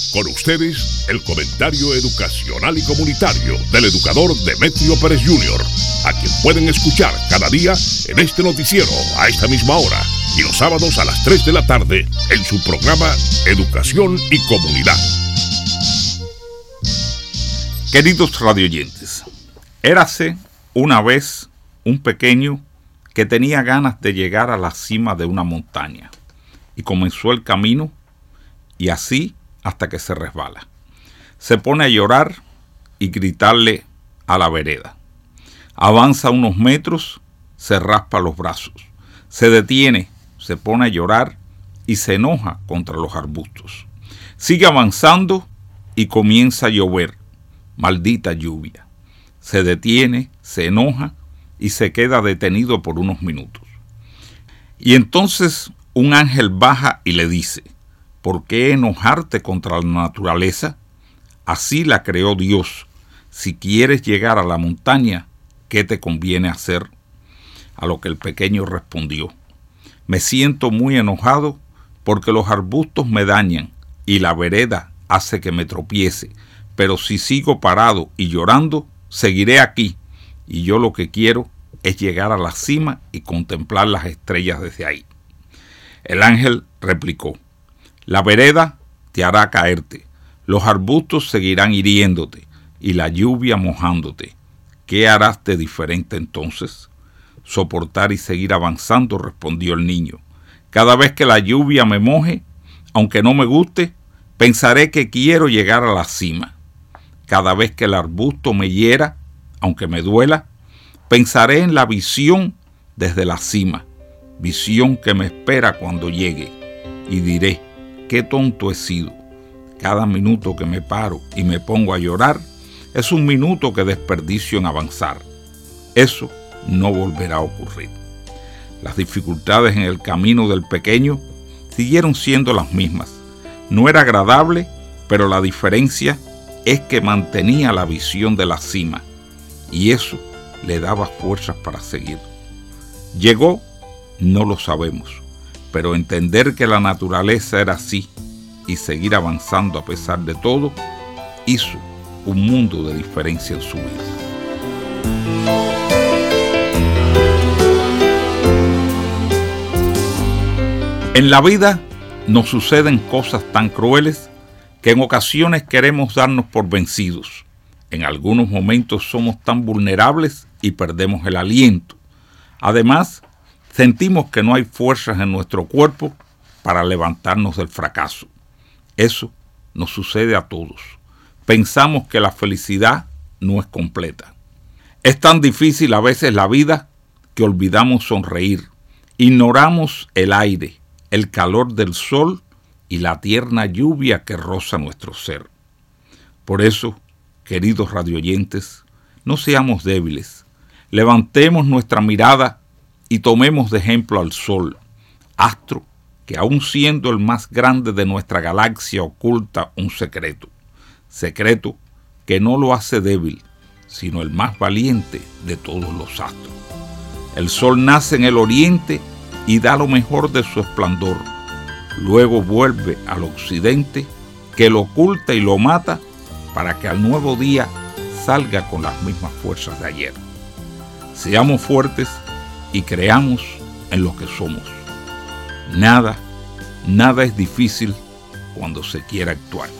Con ustedes, el comentario educacional y comunitario del educador Demetrio Pérez Jr., a quien pueden escuchar cada día en este noticiero a esta misma hora y los sábados a las 3 de la tarde en su programa Educación y Comunidad. Queridos radioyentes, érase una vez un pequeño que tenía ganas de llegar a la cima de una montaña y comenzó el camino y así hasta que se resbala. Se pone a llorar y gritarle a la vereda. Avanza unos metros, se raspa los brazos, se detiene, se pone a llorar y se enoja contra los arbustos. Sigue avanzando y comienza a llover. Maldita lluvia. Se detiene, se enoja y se queda detenido por unos minutos. Y entonces un ángel baja y le dice: ¿por qué enojarte contra la naturaleza? Así la creó Dios. Si quieres llegar a la montaña, ¿qué te conviene hacer? A lo que el pequeño respondió: me siento muy enojado porque los arbustos me dañan y la vereda hace que me tropiece, pero si sigo parado y llorando, seguiré aquí, y yo lo que quiero es llegar a la cima y contemplar las estrellas desde ahí. El ángel replicó: la vereda te hará caerte, los arbustos seguirán hiriéndote y la lluvia mojándote. ¿Qué harás de diferente entonces? Soportar y seguir avanzando, respondió el niño. Cada vez que la lluvia me moje, aunque no me guste, pensaré que quiero llegar a la cima. Cada vez que el arbusto me hiera, aunque me duela, pensaré en la visión desde la cima, visión que me espera cuando llegue, y diré: qué tonto he sido. Cada minuto que me paro y me pongo a llorar es un minuto que desperdicio en avanzar. Eso no volverá a ocurrir. Las dificultades en el camino del pequeño siguieron siendo las mismas. No era agradable, pero la diferencia es que mantenía la visión de la cima, y eso le daba fuerzas para seguir. ¿Llegó? No lo sabemos, pero entender que la naturaleza era así y seguir avanzando a pesar de todo, hizo un mundo de diferencia en su vida. En la vida nos suceden cosas tan crueles que en ocasiones queremos darnos por vencidos. En algunos momentos somos tan vulnerables y perdemos el aliento. Además, sentimos que no hay fuerzas en nuestro cuerpo para levantarnos del fracaso. Eso nos sucede a todos. Pensamos que la felicidad no es completa. Es tan difícil a veces la vida que olvidamos sonreír. Ignoramos el aire, el calor del sol y la tierna lluvia que roza nuestro ser. Por eso, queridos radioyentes, no seamos débiles. Levantemos nuestra mirada y tomemos de ejemplo al sol, astro que aun siendo el más grande de nuestra galaxia oculta un secreto. Secreto que no lo hace débil, sino el más valiente de todos los astros. El sol nace en el oriente y da lo mejor de su esplendor. Luego vuelve al occidente, que lo oculta y lo mata, para que al nuevo día salga con las mismas fuerzas de ayer. Seamos fuertes y creamos en lo que somos. Nada es difícil cuando se quiere actuar.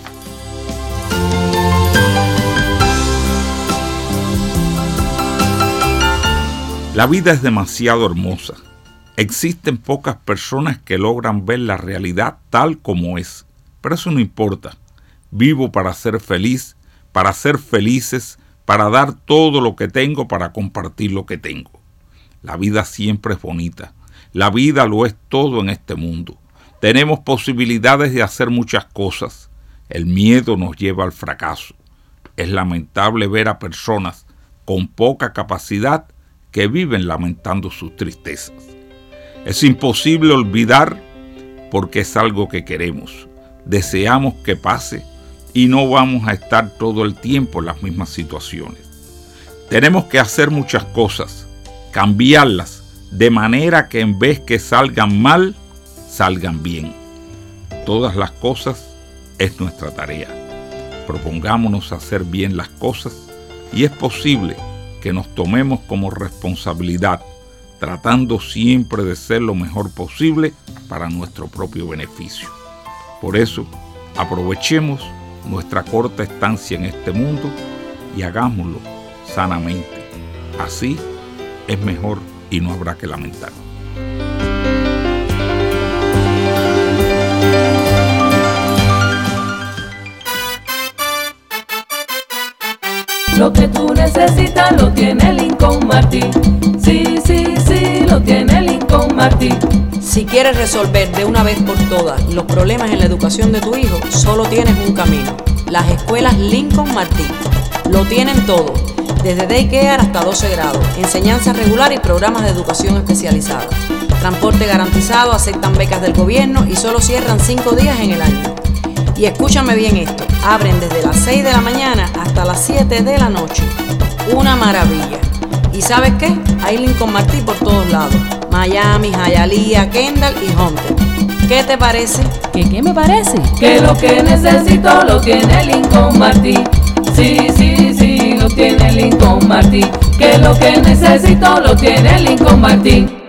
La vida es demasiado hermosa. Existen pocas personas que logran ver la realidad tal como es, pero eso no importa. Vivo para ser feliz, para ser felices, para dar todo lo que tengo, para compartir lo que tengo. La vida siempre es bonita. La vida lo es todo en este mundo. Tenemos posibilidades de hacer muchas cosas. El miedo nos lleva al fracaso. Es lamentable ver a personas con poca capacidad que viven lamentando sus tristezas. Es imposible olvidar porque es algo que queremos. Deseamos que pase y no vamos a estar todo el tiempo en las mismas situaciones. Tenemos que hacer muchas cosas, cambiarlas, de manera que en vez que salgan mal, salgan bien. Todas las cosas es nuestra tarea. Propongámonos hacer bien las cosas y es posible que nos tomemos como responsabilidad, tratando siempre de ser lo mejor posible para nuestro propio beneficio. Por eso, aprovechemos nuestra corta estancia en este mundo y hagámoslo sanamente. Así es mejor y no habrá que lamentar. Lo que tú necesitas lo tiene Lincoln Martin. Sí, sí, sí, lo tiene Lincoln Martin. Si quieres resolver de una vez por todas los problemas en la educación de tu hijo, solo tienes un camino: las escuelas Lincoln Martin. Lo tienen todo, desde daycare hasta 12 grados, enseñanza regular y programas de educación especializada. Transporte garantizado, aceptan becas del gobierno y solo cierran 5 días en el año. Y escúchame bien esto, abren desde las 6 de la mañana hasta las 7 de la noche. Una maravilla. ¿Y sabes qué? Hay Lincoln Martin por todos lados: Miami, Hialeah, Kendall y Hunter. ¿Qué te parece? ¿Qué me parece? Que lo que necesito lo tiene Lincoln Martin. Sí, sí, sí, lo tiene Lincoln Martin. Que lo que necesito lo tiene Lincoln Martin.